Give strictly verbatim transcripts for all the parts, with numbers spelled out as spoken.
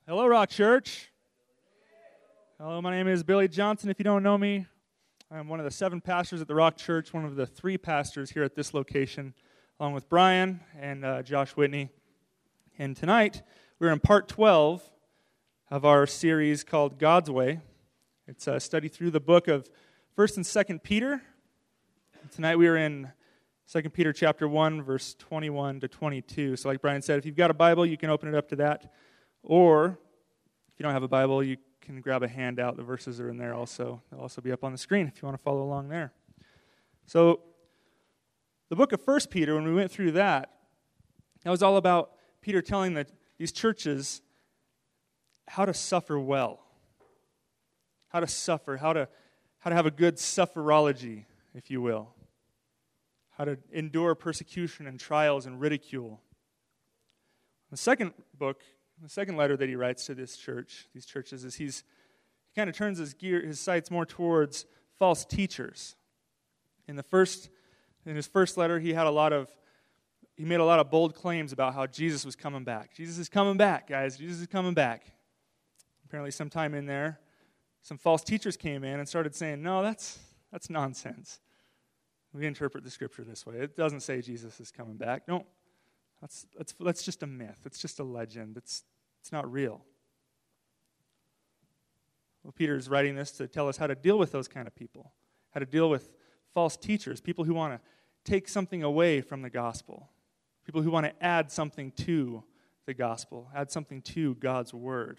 Hello, Rock Church. Hello, my name is Billy Johnson. If you don't know me, I'm one of the seven pastors at the Rock Church, one of the three pastors here at this location, along with Brian and uh, Josh Whitney. And tonight, we're in part twelve of our series called God's Way. It's a study through the book of First and Second Peter. And tonight, we are in Second Peter chapter one, verse twenty-one to twenty-two. So like Brian said, if you've got a Bible, you can open it up to that. Or, if you don't have a Bible, you can grab a handout. The verses are in there also. They'll also be up on the screen if you want to follow along there. So, the book of First Peter, when we went through that, that was all about Peter telling the, these churches how to suffer well. How to suffer, how to, how to have a good sufferology, if you will. How to endure persecution and trials and ridicule. The second book, the second letter that he writes to this church, these churches, is he's he kind of turns his gear, his sights more towards false teachers. In the first, in his first letter, he had a lot of, he made a lot of bold claims about how Jesus was coming back. Jesus is coming back, guys. Jesus is coming back. Apparently, sometime in there, some false teachers came in and started saying, "No, that's that's nonsense. We interpret the scripture this way. It doesn't say Jesus is coming back. Don't. That's that's that's just a myth. It's just a legend. It's it's not real." Well, Peter is writing this to tell us how to deal with those kind of people, how to deal with false teachers, people who want to take something away from the gospel, people who want to add something to the gospel, add something to God's word.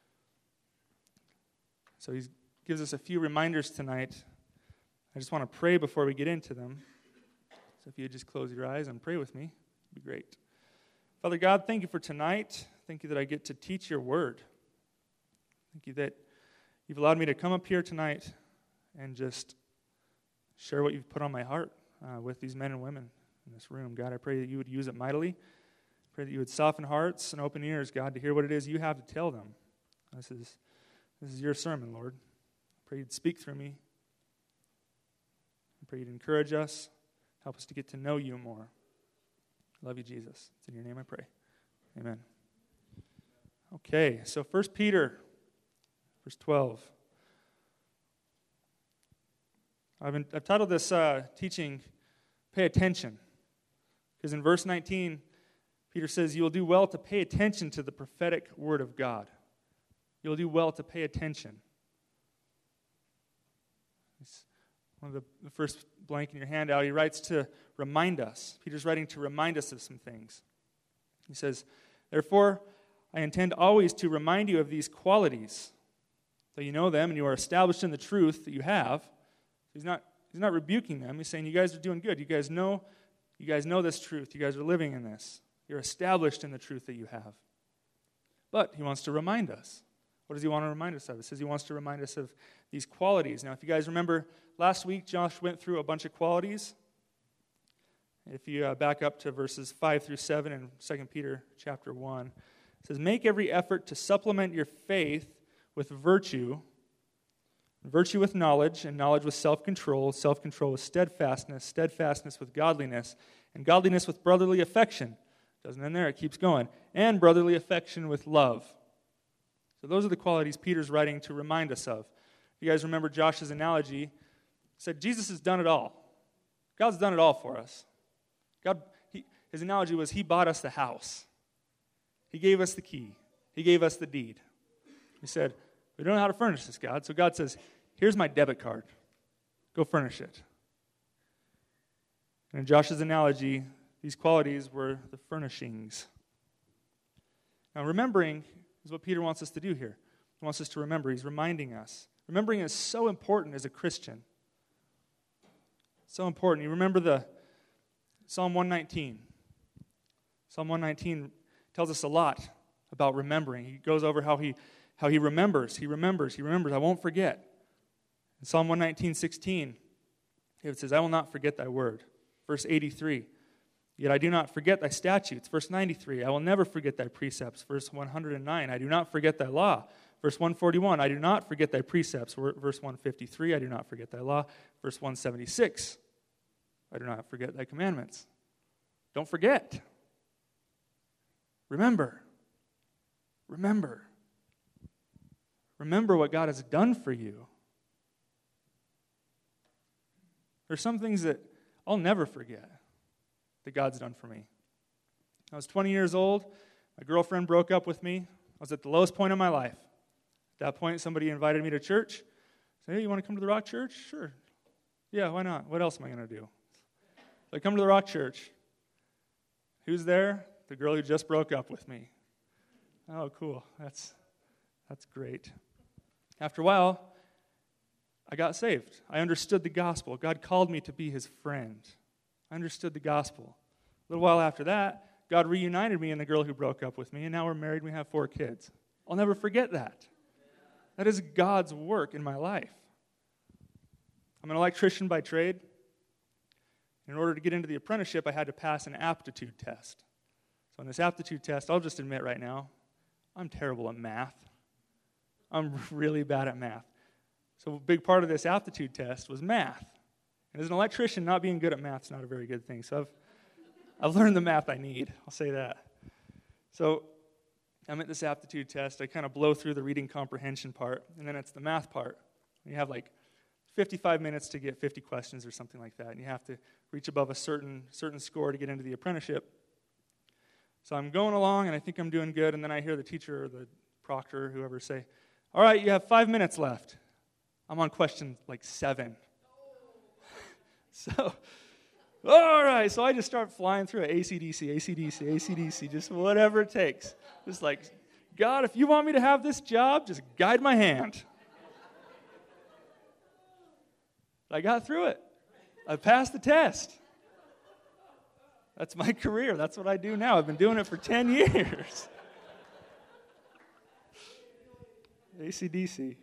So he gives us a few reminders tonight. I just want to pray before we get into them. So if you would just close your eyes and pray with me, it'd be great. Father God, thank you for tonight. Thank you that I get to teach your word. Thank you that you've allowed me to come up here tonight and just share what you've put on my heart uh, with these men and women in this room. God, I pray that you would use it mightily. Pray that you would soften hearts and open ears, God, to hear what it is you have to tell them. This is this is your sermon, Lord. I pray you'd speak through me. I pray you'd encourage us, help us to get to know you more. I love you, Jesus. It's in your name I pray. Amen. Okay, so First Peter, verse twelve. I've, been, I've titled this uh, teaching, Pay Attention. Because in verse nineteen, Peter says, you will do well to pay attention to the prophetic word of God. You'll do well to pay attention. It's one of the, the first blank in your handout, he writes to remind us. Peter's writing to remind us of some things. He says, therefore, I intend always to remind you of these qualities, so you know them and you are established in the truth that you have. He's not, he's not rebuking them. He's saying, you guys are doing good. You guys know, you guys know this truth. You guys are living in this. You're established in the truth that you have. But he wants to remind us. What does he want to remind us of? It says he wants to remind us of these qualities. Now, if you guys remember, last week Josh went through a bunch of qualities. If you uh, back up to verses five through seven in Second Peter chapter one, it says, make every effort to supplement your faith with virtue, virtue with knowledge, and knowledge with self-control, self-control with steadfastness, steadfastness with godliness, and godliness with brotherly affection. Doesn't end there, it keeps going. And brotherly affection with love. So those are the qualities Peter's writing to remind us of. If you guys remember Josh's analogy, he said Jesus has done it all. God's done it all for us. God, he, his analogy was he bought us the house. He gave us the key. He gave us the deed. He said, we don't know how to furnish this, God. So God says, here's my debit card. Go furnish it. And in Josh's analogy, these qualities were the furnishings. Now remembering is what Peter wants us to do here. He wants us to remember. He's reminding us. Remembering is so important as a Christian. So important. You remember the Psalm one nineteen. Psalm one nineteen tells us a lot about remembering. He goes over how he how he remembers. He remembers. He remembers. I won't forget. In Psalm one nineteen, sixteen, it says, I will not forget thy word. Verse eighty-three, yet I do not forget thy statutes. Verse ninety-three, I will never forget thy precepts. Verse one hundred nine, I do not forget thy law. Verse one forty-one, I do not forget thy precepts. Verse one fifty-three, I do not forget thy law. Verse one seventy-six, I do not forget thy commandments. Don't forget. Remember. Remember. Remember what God has done for you. There's some things that I'll never forget that God's done for me. I was twenty years old. My girlfriend broke up with me. I was at the lowest point of my life. At that point, somebody invited me to church. I said, hey, you want to come to the Rock Church? Sure. Yeah, why not? What else am I going to do? So I come to the Rock Church. Who's there? The girl who just broke up with me. Oh, cool. That's that's great. After a while, I got saved. I understood the gospel. God called me to be his friend. I understood the gospel. A little while after that, God reunited me and the girl who broke up with me, and now we're married and we have four kids. I'll never forget that. That is God's work in my life. I'm an electrician by trade. In order to get into the apprenticeship, I had to pass an aptitude test. So on this aptitude test, I'll just admit right now, I'm terrible at math. I'm really bad at math. So a big part of this aptitude test was math. And as an electrician, not being good at math is not a very good thing. So I've I've learned the math I need. I'll say that. So I'm at this aptitude test. I kind of blow through the reading comprehension part, and then it's the math part. You have like fifty-five minutes to get fifty questions or something like that, and you have to reach above a certain certain score to get into the apprenticeship. So I'm going along, and I think I'm doing good, and then I hear the teacher or the proctor or whoever say, all right, you have five minutes left. I'm on question like seven. So, all right, so I just start flying through it, A C D C, A C D C, A C D C, just whatever it takes. Just like, God, if you want me to have this job, just guide my hand. I got through it. I passed the test. That's my career. That's what I do now. I've been doing it for ten years. A C D C.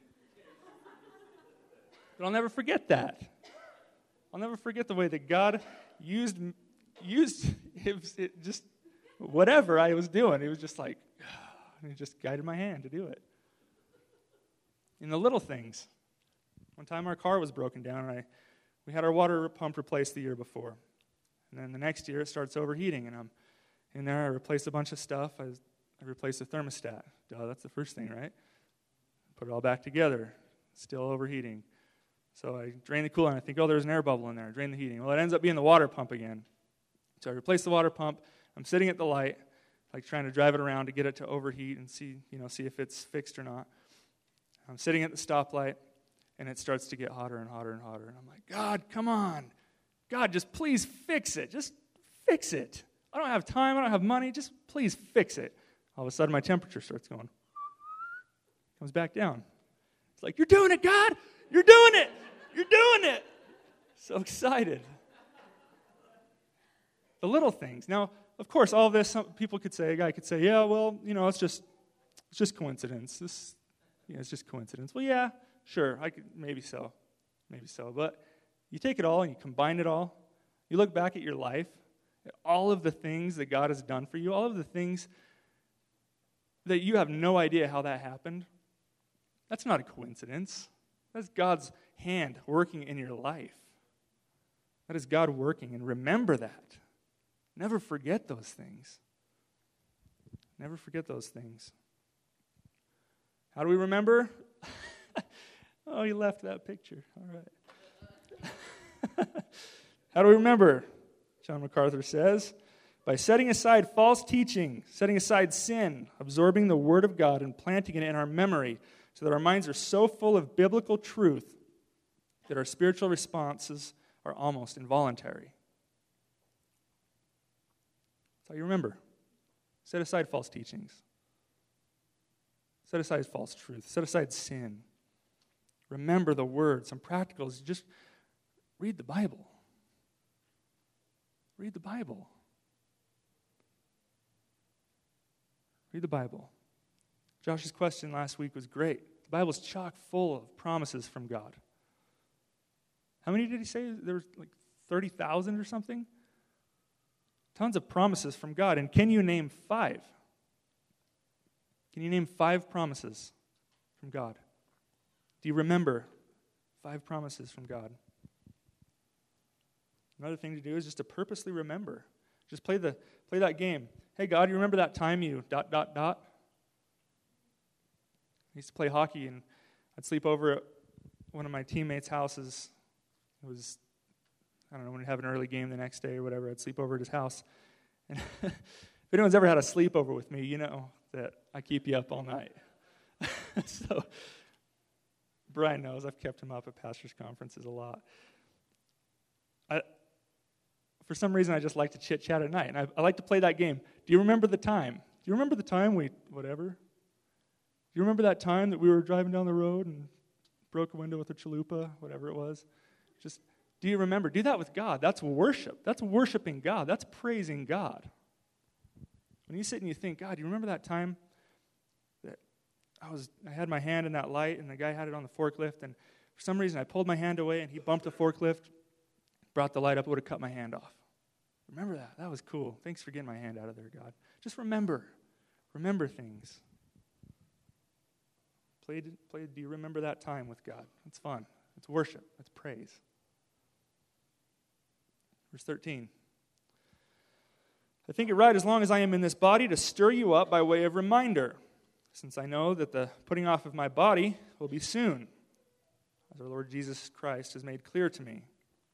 But I'll never forget that. I'll never forget the way that God used used it, it just whatever I was doing. It was just like, he just guided my hand to do it. In the little things. One time our car was broken down, and I we had our water pump replaced the year before. And then the next year it starts overheating, and I'm in there. I replaced a bunch of stuff. I, I replaced the thermostat. Duh, that's the first thing, right? Put it all back together. Still overheating. So I drain the coolant. I think, oh, there's an air bubble in there. I drain the heating. Well, it ends up being the water pump again. So I replace the water pump. I'm sitting at the light, like trying to drive it around to get it to overheat and see, you know, see if it's fixed or not. I'm sitting at the stoplight, and it starts to get hotter and hotter and hotter. And I'm like, God, come on. God, just please fix it. Just fix it. I don't have time. I don't have money. Just please fix it. All of a sudden, my temperature starts going. Comes back down. It's like, you're doing it, God. You're doing it. You're doing it. So excited. The little things. Now, of course, all of this, some people could say, a guy could say, yeah, well, you know, it's just it's just coincidence. This, yeah, it's just coincidence. Well, yeah, sure, I could, maybe so. Maybe so. But you take it all and you combine it all. You look back at your life, at all of the things that God has done for you, all of the things that you have no idea how that happened. That's not a coincidence. That's God's hand working in your life. That is God working, and remember that. Never forget those things. Never forget those things. How do we remember? Oh, you left that picture. All right. How do we remember? John MacArthur says, by setting aside false teaching, setting aside sin, absorbing the Word of God and planting it in our memory so that our minds are so full of biblical truth that our spiritual responses are almost involuntary. That's how you remember. Set aside false teachings. Set aside false truth. Set aside sin. Remember the Word. Some practicals. Just read the Bible. Read the Bible. Read the Bible. Josh's question last week was great. The Bible's chock full of promises from God. How many did he say? There were like thirty thousand or something? Tons of promises from God. And can you name five? Can you name five promises from God? Do you remember five promises from God? Another thing to do is just to purposely remember. Just play the play that game. Hey, God, you remember that time you dot, dot, dot? I used to play hockey, and I'd sleep over at one of my teammates' houses. It was, I don't know, when we'd have an early game the next day or whatever, I'd sleep over at his house. And if anyone's ever had a sleepover with me, you know that I keep you up all night. So Brian knows I've kept him up at pastors' conferences a lot. I, for some reason, I just like to chit-chat at night, and I, I like to play that game. Do you remember the time? Do you remember the time we, whatever? Do you remember that time that we were driving down the road and broke a window with a chalupa, whatever it was? Just, do you remember? Do that with God. That's worship. That's worshiping God. That's praising God. When you sit and you think, God, do you remember that time that I was, I had my hand in that light, and the guy had it on the forklift, and for some reason I pulled my hand away, and he bumped the forklift, brought the light up, would have cut my hand off. Remember that. That was cool. Thanks for getting my hand out of there, God. Just remember. Remember things. Play, play, do you remember that time with God? It's fun. It's worship. It's praise. Verse thirteen. I think it right, as long as I am in this body, to stir you up by way of reminder, since I know that the putting off of my body will be soon, as our Lord Jesus Christ has made clear to me.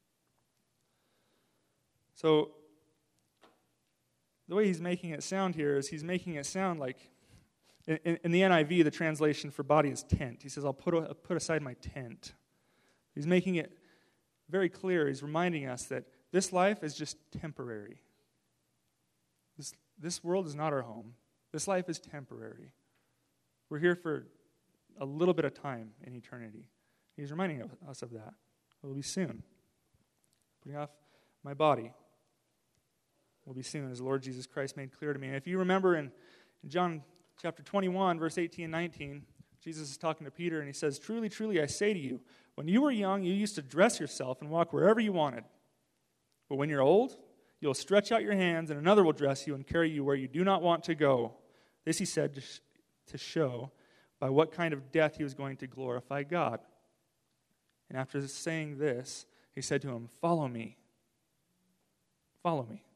So, the way he's making it sound here is he's making it sound like, in, in the N I V, the translation for body is tent. He says, I'll put, a, put aside my tent. He's making it very clear. He's reminding us that this life is just temporary. This, this world is not our home. This life is temporary. We're here for a little bit of time in eternity. He's reminding us of that. It will be soon. Putting off my body will be soon, as the Lord Jesus Christ made clear to me. And if you remember in, in John chapter twenty-one, verse eighteen and nineteen, Jesus is talking to Peter, and he says, Truly, truly, I say to you, when you were young, you used to dress yourself and walk wherever you wanted. But when you're old, you'll stretch out your hands, and another will dress you and carry you where you do not want to go. This he said to, sh- to show by what kind of death he was going to glorify God. And after saying this, he said to him, Follow me. Follow me.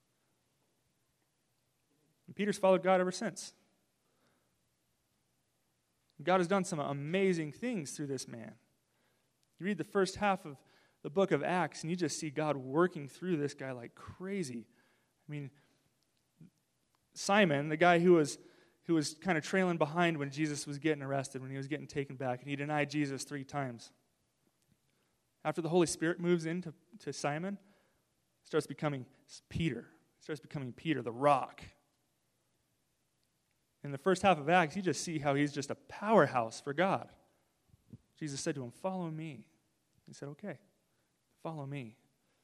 And Peter's followed God ever since. God has done some amazing things through this man. You read the first half of the book of Acts, and you just see God working through this guy like crazy. I mean, Simon, the guy who was who was kind of trailing behind when Jesus was getting arrested, when he was getting taken back, and he denied Jesus three times. After the Holy Spirit moves into to Simon, starts becoming Peter. Starts becoming Peter, the rock. In the first half of Acts, you just see how he's just a powerhouse for God. Jesus said to him, Follow me. He said, Okay, follow me.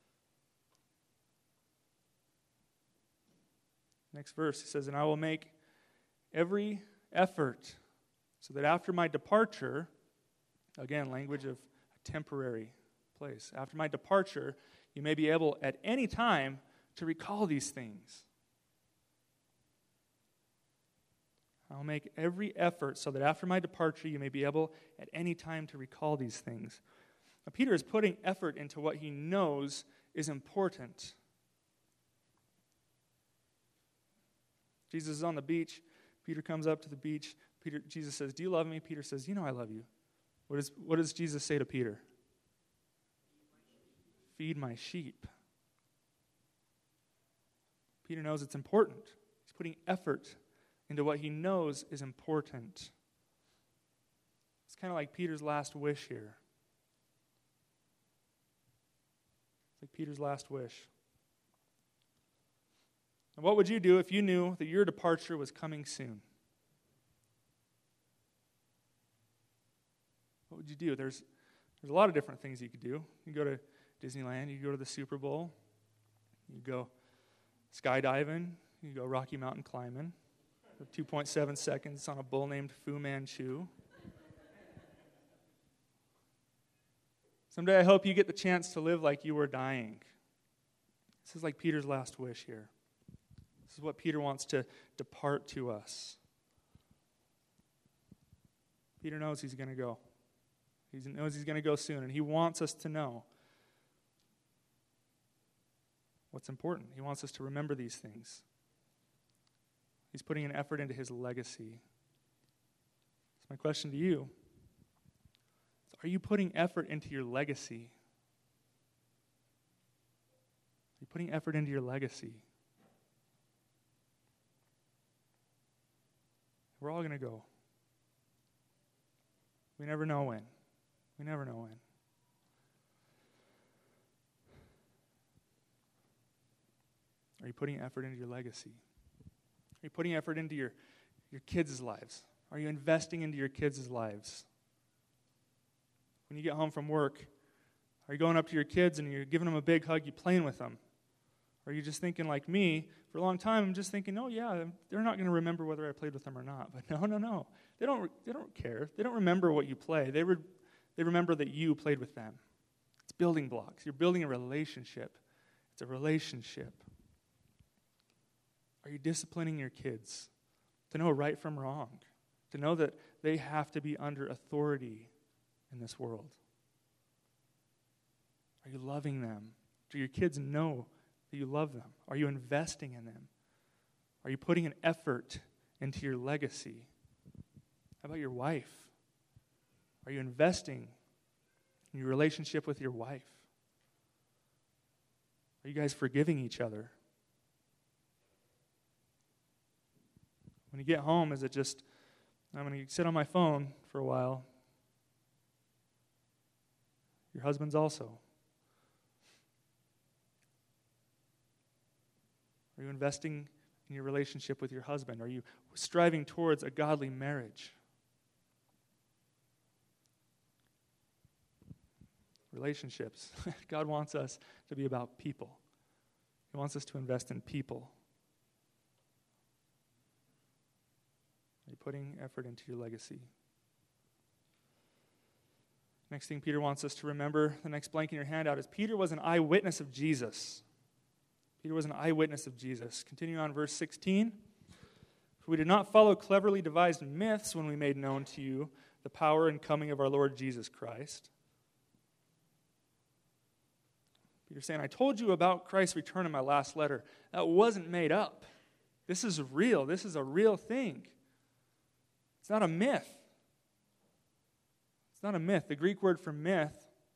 Next verse, he says, And I will make every effort so that after my departure, again, language of a temporary place, after my departure, you may be able at any time to recall these things. I'll make every effort so that after my departure you may be able at any time to recall these things. Now, Peter is putting effort into what he knows is important. Jesus is on the beach. Peter comes up to the beach. Peter, Jesus says, Do you love me? Peter says, You know I love you. What, is, what does Jesus say to Peter? Feed my sheep. Peter knows it's important. He's putting effort into what he knows is important. It's kind of like Peter's last wish here. It's like Peter's last wish. And what would you do if you knew that your departure was coming soon? What would you do? There's, there's a lot of different things you could do. You go to Disneyland, you go to the Super Bowl, you go skydiving, you go Rocky Mountain climbing. two point seven seconds on a bull named Fu Manchu. Someday I hope you get the chance to live like you were dying. This is like Peter's last wish here. This is what Peter wants to depart to us. Peter knows he's going to go. He knows he's going to go soon, and he wants us to know what's important. He wants us to remember these things. He's putting an effort into his legacy. My question to you is, are you putting effort into your legacy? Are you putting effort into your legacy? We're all going to go. We never know when. We never know when. Are you putting effort into your legacy? Are you putting effort into your, your kids' lives? Are you investing into your kids' lives? When you get home from work, are you going up to your kids and you're giving them a big hug, you playing with them? Or are you just thinking like me? For a long time, I'm just thinking, oh yeah, they're not going to remember whether I played with them or not. But no, no, no. They don't, they don't care. They don't remember what you play. They, re- they remember that you played with them. It's building blocks. You're building a relationship. It's a relationship. Are you disciplining your kids to know right from wrong? To know that they have to be under authority in this world? Are you loving them? Do your kids know that you love them? Are you investing in them? Are you putting an effort into your legacy? How about your wife? Are you investing in your relationship with your wife? Are you guys forgiving each other? When you get home, is it just, I'm going to sit on my phone for a while? Your husband's also. Are you investing in your relationship with your husband? Are you striving towards a godly marriage? Relationships. God wants us to be about people. He wants us to invest in people. Are you putting effort into your legacy? Next thing Peter wants us to remember, the next blank in your handout, is Peter was an eyewitness of Jesus. Peter was an eyewitness of Jesus. Continuing on verse sixteen. For we did not follow cleverly devised myths when we made known to you the power and coming of our Lord Jesus Christ. Peter's saying, I told you about Christ's return in my last letter. That wasn't made up. This is real. This is a real thing. It's not a myth. It's not a myth. The Greek word for myth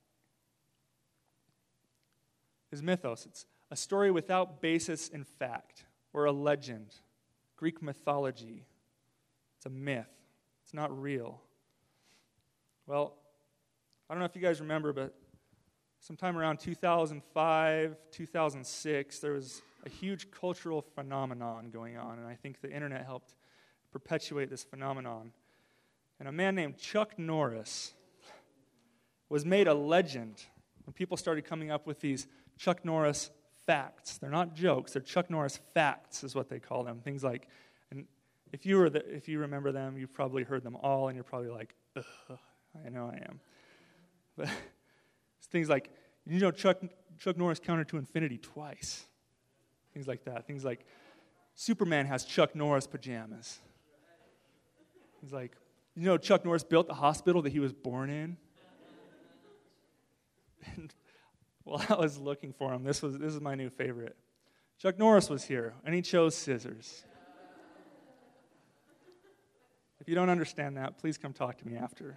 is mythos. It's a story without basis in fact, or a legend. Greek mythology. It's a myth. It's not real. Well, I don't know if you guys remember, but sometime around two thousand five, two thousand six, there was a huge cultural phenomenon going on, and I think the internet helped perpetuate this phenomenon. And a man named Chuck Norris was made a legend when people started coming up with these Chuck Norris facts. They're not jokes, they're Chuck Norris facts is what they call them. Things like, and if you were the, if you remember them, you've probably heard them all, and you're probably like, ugh, I know I am. But it's things like, you know, Chuck Chuck Norris counted to infinity twice. Things like that. Things like, Superman has Chuck Norris pajamas. He's like, you know, Chuck Norris built the hospital that he was born in. And while I was looking for him, this was this is my new favorite. Chuck Norris was here, and he chose scissors. If you don't understand that, please come talk to me after.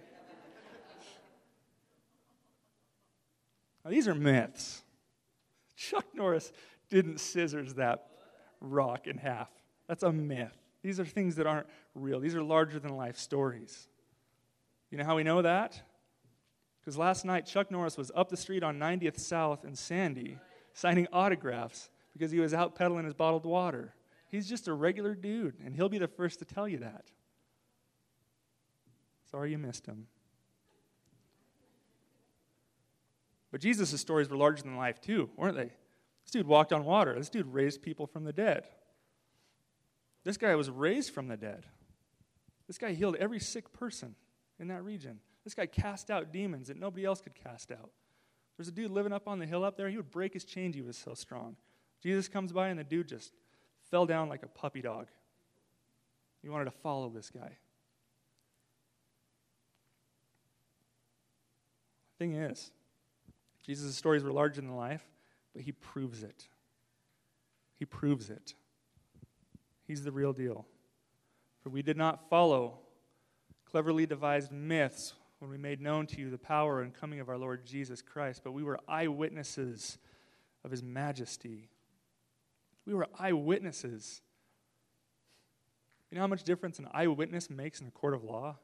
Now, these are myths. Chuck Norris didn't scissors that rock in half. That's a myth. These are things that aren't real. These are larger-than-life stories. You know how we know that? Because last night, Chuck Norris was up the street on ninetieth South in Sandy signing autographs because he was out peddling his bottled water. He's just a regular dude, and he'll be the first to tell you that. Sorry you missed him. But Jesus' stories were larger than life too, weren't they? This dude walked on water. This dude raised people from the dead. This guy was raised from the dead. This guy healed every sick person in that region. This guy cast out demons that nobody else could cast out. There's a dude living up on the hill up there. He would break his chains. He was so strong. Jesus comes by, and the dude just fell down like a puppy dog. He wanted to follow this guy. Thing is, Jesus' stories were larger than life, but he proves it. He proves it. He's the real deal. For we did not follow cleverly devised myths when we made known to you the power and coming of our Lord Jesus Christ, but we were eyewitnesses of his majesty. We were eyewitnesses. You know how much difference an eyewitness makes in a court of law?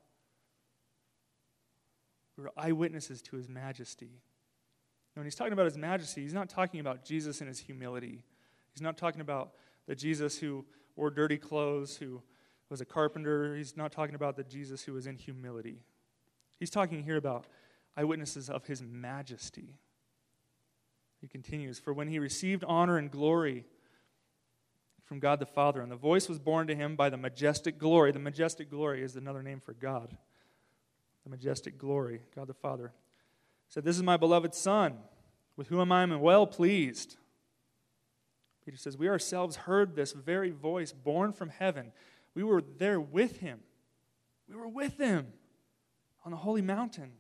We were eyewitnesses to his majesty. And when he's talking about his majesty, he's not talking about Jesus in his humility. He's not talking about the Jesus who wore dirty clothes, who was a carpenter. He's not talking about the Jesus who was in humility. He's talking here about eyewitnesses of his majesty. He continues, for when he received honor and glory from God the Father, and the voice was borne to him by the majestic glory. The majestic glory is another name for God. The majestic glory, God the Father. He said, this is my beloved Son, with whom I am well pleased. Peter says, we ourselves heard this very voice born from heaven. We were there with him. We were with him on the holy mountain.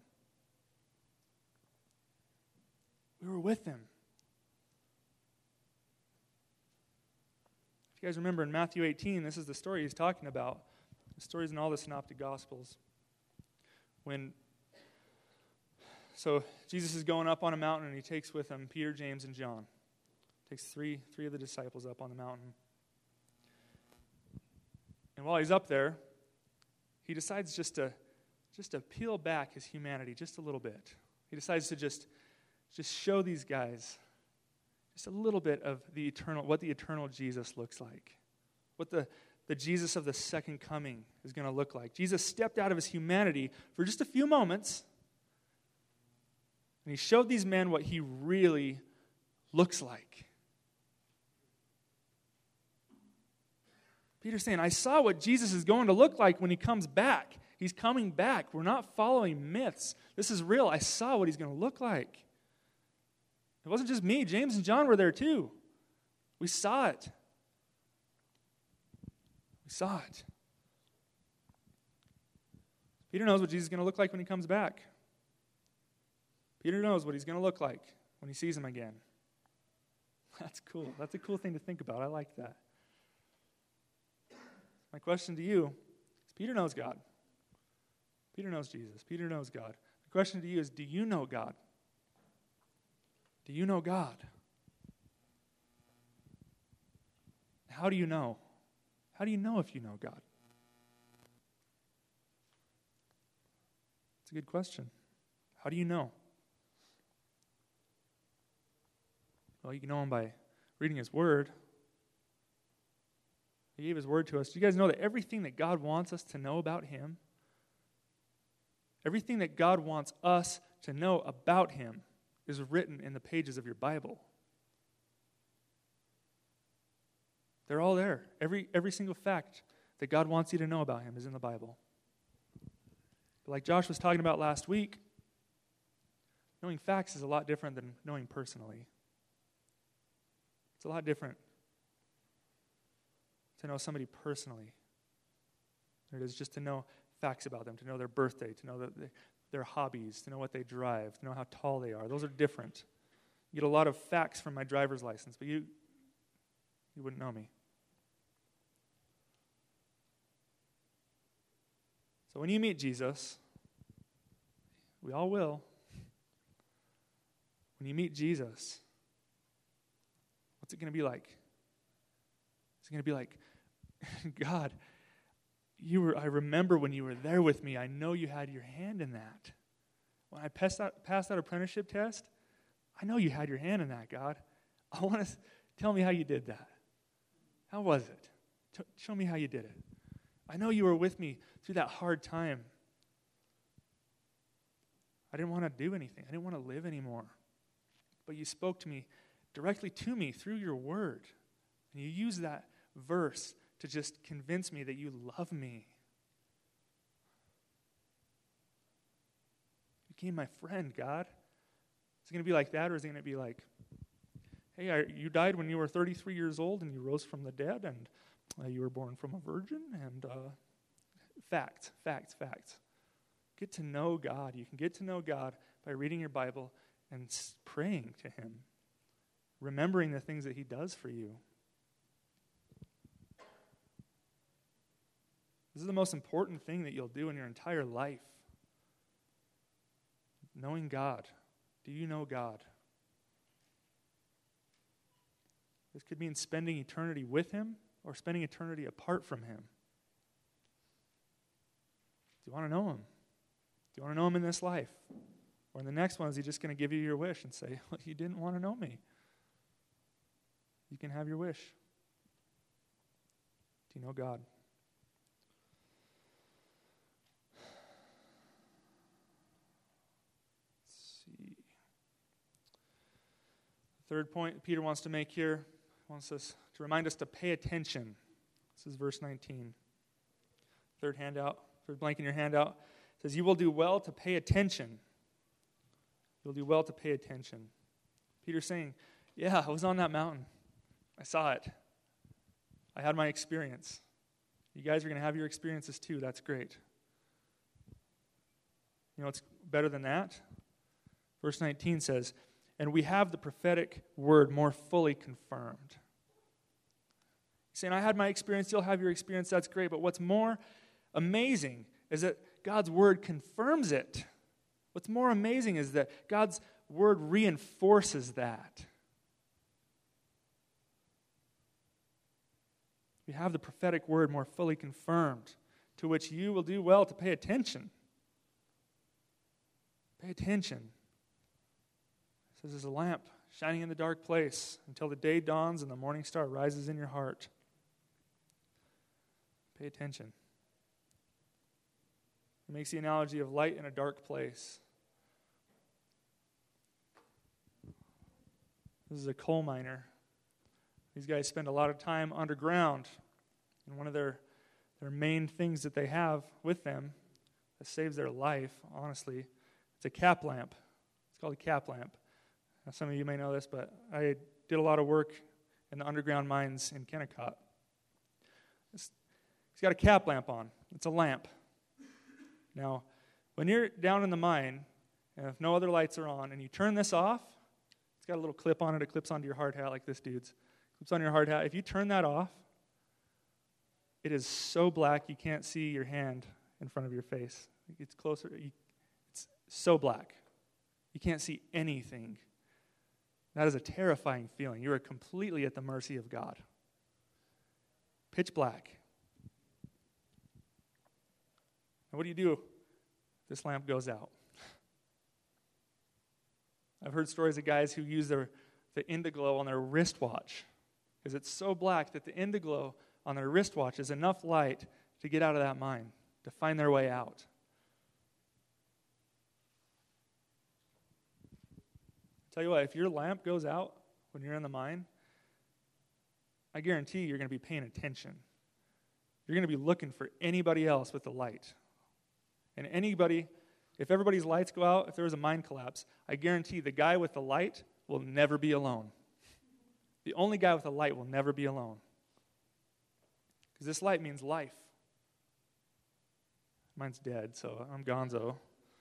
We were with him. If you guys remember in Matthew eighteen, this is the story he's talking about. The story's in all the synoptic gospels. When So Jesus is going up on a mountain, and he takes with him Peter, James, and John. Takes three, three of the disciples up on the mountain. And while he's up there, he decides just to, just to peel back his humanity just a little bit. He decides to just, just show these guys just a little bit of the eternal, what the eternal Jesus looks like. What the, the Jesus of the second coming is going to look like. Jesus stepped out of his humanity for just a few moments, and he showed these men what he really looks like. Peter's saying, I saw what Jesus is going to look like when he comes back. He's coming back. We're not following myths. This is real. I saw what he's going to look like. It wasn't just me. James and John were there too. We saw it. We saw it. Peter knows what Jesus is going to look like when he comes back. Peter knows what he's going to look like when he sees him again. That's cool. That's a cool thing to think about. I like that. My question to you is, Peter knows God. Peter knows Jesus. Peter knows God. The question to you is, do you know God? Do you know God? How do you know? How do you know if you know God? It's a good question. How do you know? Well, you can know him by reading his word. He gave his word to us. Do you guys know that everything that God wants us to know about him, everything that God wants us to know about him is written in the pages of your Bible? They're all there. Every, every single fact that God wants you to know about him is in the Bible. But like Josh was talking about last week, knowing facts is a lot different than knowing personally. It's a lot different to know somebody personally than it is just to know facts about them, to know their birthday, to know that they, their hobbies, to know what they drive, to know how tall they are. Those are different. You get a lot of facts from my driver's license, but you you wouldn't know me. So when you meet Jesus, we all will. When you meet Jesus, what's it going to be like? It's going to be like, God, you were. I remember when you were there with me. I know you had your hand in that. When I passed that, passed that apprenticeship test, I know you had your hand in that, God. I want to tell me how you did that. How was it? T- show me how you did it. I know you were with me through that hard time. I didn't want to do anything. I didn't want to live anymore. But you spoke to me directly to me through your word. And you used that verse to just convince me that you love me. You became my friend, God. Is it going to be like that, or is it going to be like, hey, I, you died when you were thirty-three years old and you rose from the dead and uh, you were born from a virgin and uh, facts, facts, facts. Get to know God. You can get to know God by reading your Bible and praying to him, remembering the things that he does for you. This is the most important thing that you'll do in your entire life. Knowing God. Do you know God? This could mean spending eternity with Him or spending eternity apart from Him. Do you want to know Him? Do you want to know Him in this life? Or in the next one, is He just going to give you your wish and say, well, you didn't want to know me? You can have your wish. Do you know God? Let's see. The third point Peter wants to make here, wants us to remind us to pay attention. This is verse nineteen. Third handout, third blank in your handout. It says, you will do well to pay attention. You'll do well to pay attention. Peter's saying, yeah, I was on that mountain. I saw it. I had my experience. You guys are going to have your experiences too. That's great. You know what's better than that? Verse nineteen says, and we have the prophetic word more fully confirmed. He's saying, I had my experience, you'll have your experience, that's great. But what's more amazing is that God's word confirms it. What's more amazing is that God's word reinforces that. We have the prophetic word more fully confirmed, to which you will do well to pay attention. Pay attention. It says, there's a lamp shining in the dark place until the day dawns and the morning star rises in your heart. Pay attention. It makes the analogy of light in a dark place. This is a coal miner. These guys spend a lot of time underground. And one of their, their main things that they have with them that saves their life, honestly, it's a cap lamp. It's called a cap lamp. Now, some of you may know this, but I did a lot of work in the underground mines in Kennecott. It's, it's got a cap lamp on. It's a lamp. Now, when you're down in the mine, and if no other lights are on, and you turn this off, it's got a little clip on it. It clips onto your hard hat like this dude's. Clips on your hard hat. If you turn that off, it is so black you can't see your hand in front of your face. It's closer. You, it's so black. You can't see anything. That is a terrifying feeling. You are completely at the mercy of God. Pitch black. And what do you do if this lamp goes out? I've heard stories of guys who use their the Indiglo on their wristwatch because it's so black that the Indiglo on their wristwatch is enough light to get out of that mine, to find their way out. Tell you what, if your lamp goes out when you're in the mine, I guarantee you're going to be paying attention. You're going to be looking for anybody else with the light. And anybody, if everybody's lights go out, if there was a mine collapse, I guarantee the guy with the light will never be alone. The only guy with a light will never be alone. Because this light means life. Mine's dead, so I'm gonzo.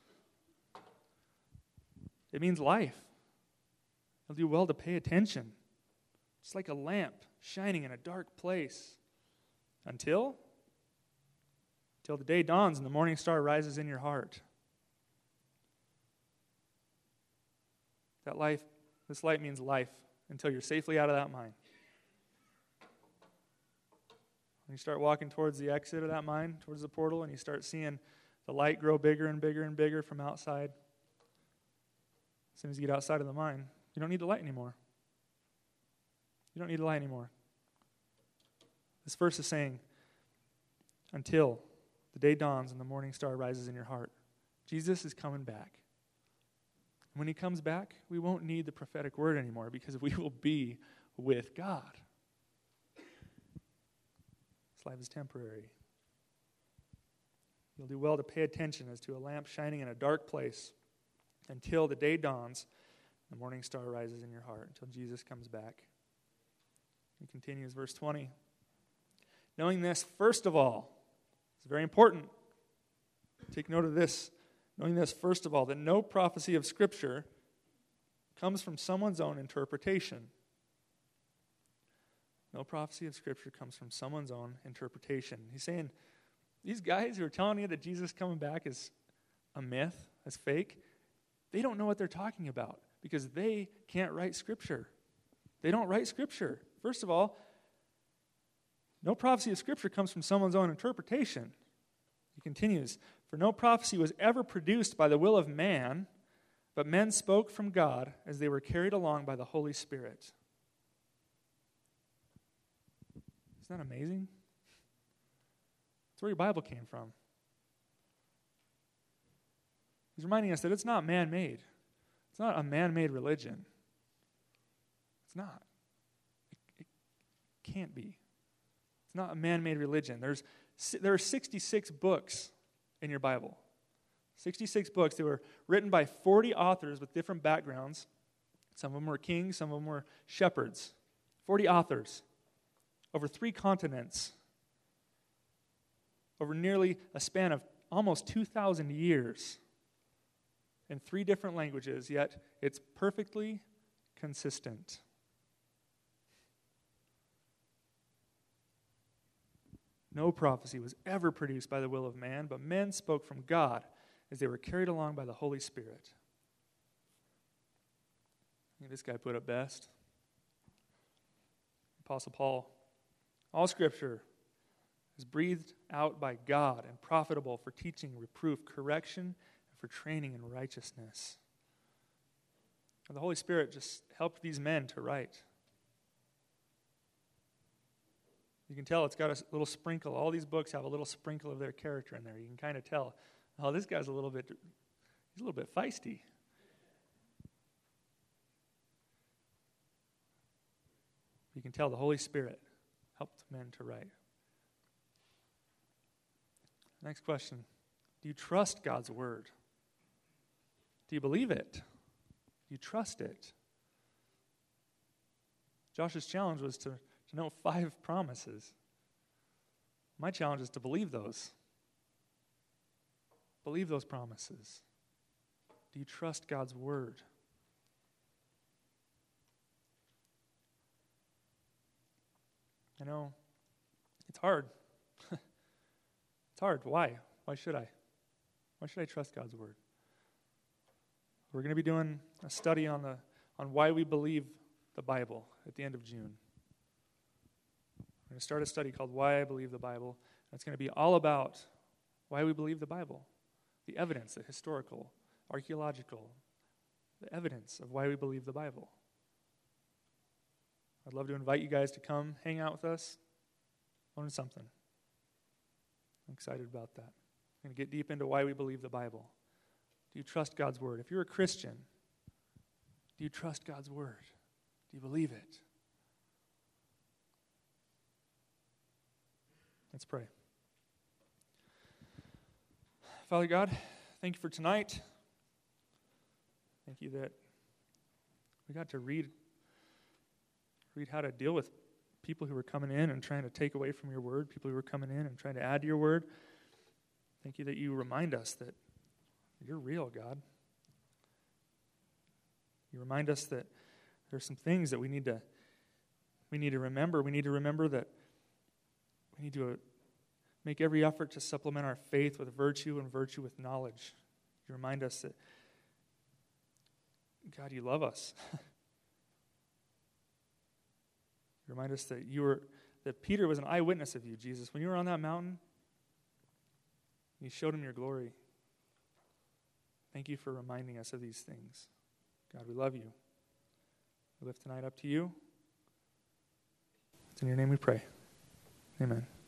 It means life. You'll do well to pay attention. It's like a lamp shining in a dark place. Until? Until the day dawns and the morning star rises in your heart. That life, this light means life until you're safely out of that mine. When you start walking towards the exit of that mine, towards the portal, and you start seeing the light grow bigger and bigger and bigger from outside, as soon as you get outside of the mine, you don't need the light anymore. You don't need the light anymore. This verse is saying, until the day dawns and the morning star rises in your heart. Jesus is coming back. When he comes back, we won't need the prophetic word anymore because we will be with God. This life is temporary. You'll do well to pay attention as to a lamp shining in a dark place until the day dawns, the morning star rises in your heart, until Jesus comes back. He continues, verse twenty. Knowing this, first of all, it's very important. Take note of this. Knowing this, first of all, that no prophecy of Scripture comes from someone's own interpretation. No prophecy of Scripture comes from someone's own interpretation. He's saying, These guys who are telling you that Jesus coming back is a myth, is fake, they don't know what they're talking about because they can't write Scripture. They don't write Scripture. First of all, no prophecy of Scripture comes from someone's own interpretation. He continues, for no prophecy was ever produced by the will of man, but men spoke from God as they were carried along by the Holy Spirit. Isn't that amazing? That's where your Bible came from. He's reminding us that it's not man-made. It's not a man-made religion. It's not. It, it can't be. It's not a man-made religion. There's there are sixty-six books in your Bible. sixty-six books that were written by forty authors with different backgrounds. Some of them were kings, some of them were shepherds. forty authors over three continents, over nearly a span of almost two thousand years, in three different languages, yet it's perfectly consistent. No prophecy was ever produced by the will of man, but men spoke from God as they were carried along by the Holy Spirit. I think this guy put it best. Apostle Paul, all Scripture is breathed out by God and profitable for teaching, reproof, correction, and for training in righteousness. And the Holy Spirit just helped these men to write. You can tell it's got a little sprinkle. All these books have a little sprinkle of their character in there. You can kind of tell, oh, this guy's a little bit, he's a little bit feisty. You can tell the Holy Spirit helped men to write. Next question. Do you trust God's word? Do you believe it? Do you trust it? Josh's challenge was to, to know five promises. My challenge is to believe those. Believe those promises. Do you trust God's word? I know it's hard. It's hard. Why? Why should I? Why should I trust God's word? We're going to be doing a study on the on why we believe the Bible at the end of June. We're going to start a study called Why I Believe the Bible. And it's going to be all about why we believe the Bible, the evidence, the historical, archaeological, the evidence of why we believe the Bible. I'd love to invite you guys to come hang out with us, learn something. I'm excited about that. I'm going to get deep into why we believe the Bible. Do you trust God's word? If you're a Christian, do you trust God's word? Do you believe it? Let's pray. Father God, thank you for tonight. Thank you that we got to read, read how to deal with people who were coming in and trying to take away from your word, people who were coming in and trying to add to your word. Thank you that you remind us that you're real, God. You remind us that there's some things that we need to we need to remember. We need to remember that we need to make every effort to supplement our faith with virtue and virtue with knowledge. You remind us that, God, you love us. You remind us that you were that Peter was an eyewitness of you, Jesus. When you were on that mountain, you showed him your glory. Thank you for reminding us of these things. God, we love you. We lift tonight up to you. It's in your name we pray. Amen.